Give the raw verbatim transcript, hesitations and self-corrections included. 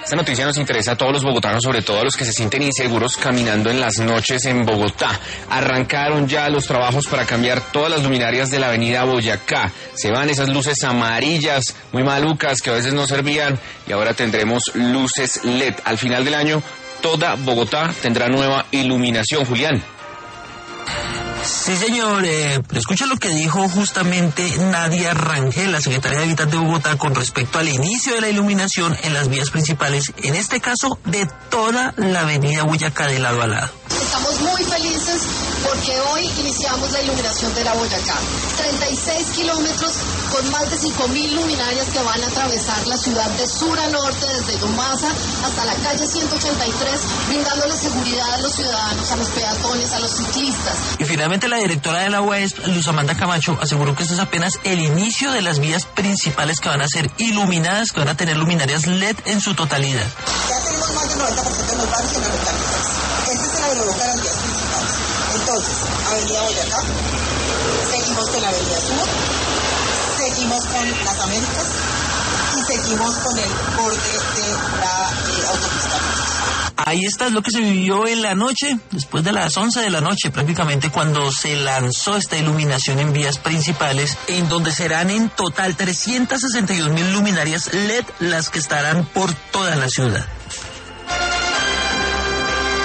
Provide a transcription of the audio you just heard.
Esta noticia nos interesa a todos los bogotanos, sobre todo a los que se sienten inseguros caminando en las noches en Bogotá. Arrancaron ya los trabajos para cambiar todas las luminarias de la avenida Boyacá. Se van esas luces amarillas, muy malucas, que a veces no servían, y ahora tendremos luces L E D. Al final del año, toda Bogotá tendrá nueva iluminación. Julián. Sí, señor. Eh, escucha lo que dijo justamente Nadia Rangel, la secretaria de Hábitat de Bogotá, con respecto al inicio de la iluminación en las vías principales, en este caso de toda la avenida Boyacá de lado a lado. Estamos muy felices porque hoy iniciamos la iluminación de la Boyacá. treinta y seis kilómetros con más de cinco mil luminarias que van a atravesar la ciudad de sur a norte, desde Yomasa hasta la calle ciento ochenta y tres, brindándole seguridad a los ciudadanos, a los peatones, a los ciclistas. Y finalmente la directora de la U A E S P, Luz Amanda Camacho, aseguró que esto es apenas el inicio de las vías principales que van a ser iluminadas, que van a tener luminarias L E D en su totalidad. Ya tenemos más del noventa por ciento de los barrios en las localidades. Este es el aeropuerto de las vías principales. Entonces, Avenida Boyacá, seguimos con la Avenida Sur, seguimos con las Américas y seguimos con el borde de la eh, autopista. Ahí está, es lo que se vivió en la noche, después de las once de la noche prácticamente, cuando se lanzó esta iluminación en vías principales, en donde serán en total trescientas sesenta y dos mil luminarias L E D las que estarán por toda la ciudad.